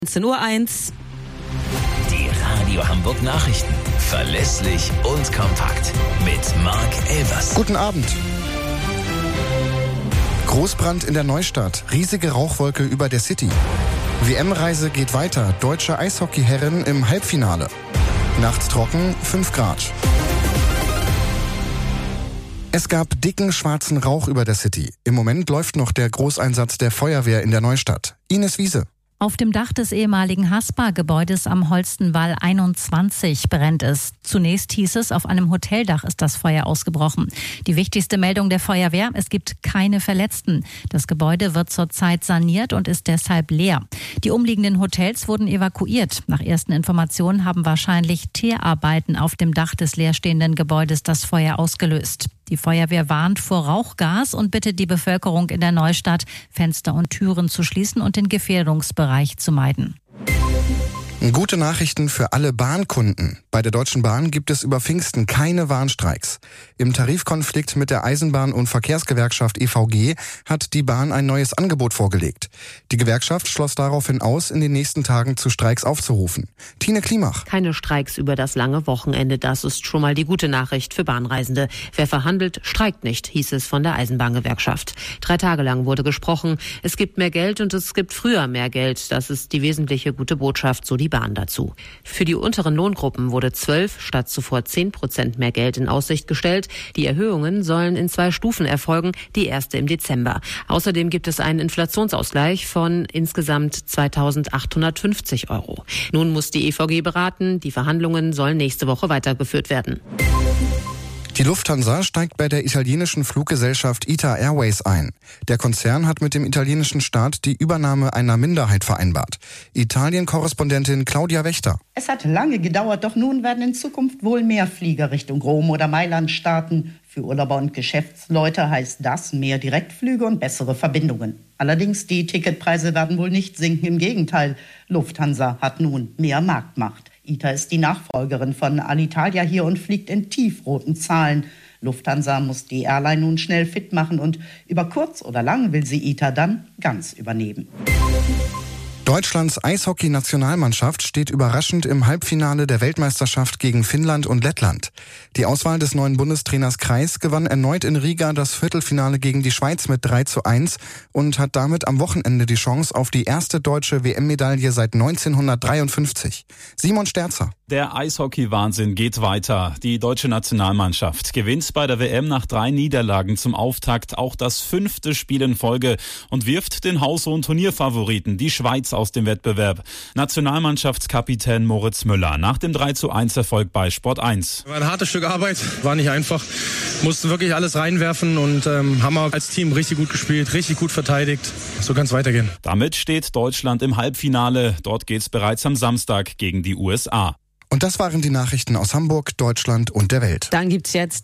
19:01 Uhr. Die Radio Hamburg Nachrichten. Verlässlich und kompakt. Mit Marc Elvers. Guten Abend. Großbrand in der Neustadt. Riesige Rauchwolke über der City. WM-Reise geht weiter. Deutsche Eishockeyherren im Halbfinale. Nachts trocken, 5 Grad. Es gab dicken schwarzen Rauch über der City. Im Moment läuft noch der Großeinsatz der Feuerwehr in der Neustadt. Ines Wiese. Auf dem Dach des ehemaligen Haspa-Gebäudes am Holstenwall 21 brennt es. Zunächst hieß es, auf einem Hoteldach ist das Feuer ausgebrochen. Die wichtigste Meldung der Feuerwehr, es gibt keine Verletzten. Das Gebäude wird zurzeit saniert und ist deshalb leer. Die umliegenden Hotels wurden evakuiert. Nach ersten Informationen haben wahrscheinlich Teerarbeiten auf dem Dach des leerstehenden Gebäudes das Feuer ausgelöst. Die Feuerwehr warnt vor Rauchgas und bittet die Bevölkerung in der Neustadt, Fenster und Türen zu schließen und den Gefährdungsbereich zu meiden. Gute Nachrichten für alle Bahnkunden. Bei der Deutschen Bahn gibt es über Pfingsten keine Warnstreiks. Im Tarifkonflikt mit der Eisenbahn- und Verkehrsgewerkschaft EVG hat die Bahn ein neues Angebot vorgelegt. Die Gewerkschaft schloss daraufhin aus, in den nächsten Tagen zu Streiks aufzurufen. Tine Klimach. Keine Streiks über das lange Wochenende, das ist schon mal die gute Nachricht für Bahnreisende. Wer verhandelt, streikt nicht, hieß es von der Eisenbahngewerkschaft. 3 Tage lang wurde gesprochen. Es gibt mehr Geld und es gibt früher mehr Geld. Das ist die wesentliche gute Botschaft, so die Bahn dazu. Für die unteren Lohngruppen wurde 12 statt zuvor 10% mehr Geld in Aussicht gestellt. Die Erhöhungen sollen in 2 Stufen erfolgen, die erste im Dezember. Außerdem gibt es einen Inflationsausgleich von insgesamt 2.850 €. Nun muss die EVG beraten. Die Verhandlungen sollen nächste Woche weitergeführt werden. Die Lufthansa steigt bei der italienischen Fluggesellschaft ITA Airways ein. Der Konzern hat mit dem italienischen Staat die Übernahme einer Minderheit vereinbart. Italien-Korrespondentin Claudia Wächter. Es hat lange gedauert, doch nun werden in Zukunft wohl mehr Flieger Richtung Rom oder Mailand starten. Für Urlauber und Geschäftsleute heißt das mehr Direktflüge und bessere Verbindungen. Allerdings, die Ticketpreise werden wohl nicht sinken. Im Gegenteil, Lufthansa hat nun mehr Marktmacht. ITA ist die Nachfolgerin von Alitalia hier und fliegt in tiefroten Zahlen. Lufthansa muss die Airline nun schnell fit machen und über kurz oder lang will sie ITA dann ganz übernehmen. Deutschlands Eishockey-Nationalmannschaft steht überraschend im Halbfinale der Weltmeisterschaft gegen Finnland und Lettland. Die Auswahl des neuen Bundestrainers Kreis gewann erneut in Riga das Viertelfinale gegen die Schweiz mit 3:1 und hat damit am Wochenende die Chance auf die erste deutsche WM-Medaille seit 1953. Simon Sterzer. Der Eishockey-Wahnsinn geht weiter. Die deutsche Nationalmannschaft gewinnt bei der WM nach 3 Niederlagen zum Auftakt auch das 5. Spiel in Folge und wirft den Haus- und Turnierfavoriten, die Schweiz, aus dem Wettbewerb. Nationalmannschaftskapitän Moritz Müller nach dem 3:1 Erfolg bei Sport 1. War ein hartes Stück Arbeit, war nicht einfach. Mussten wirklich alles reinwerfen und haben auch als Team richtig gut gespielt, richtig gut verteidigt. So kann es weitergehen. Damit steht Deutschland im Halbfinale. Dort geht's bereits am Samstag gegen die USA. Und das waren die Nachrichten aus Hamburg, Deutschland und der Welt. Dann gibt's jetzt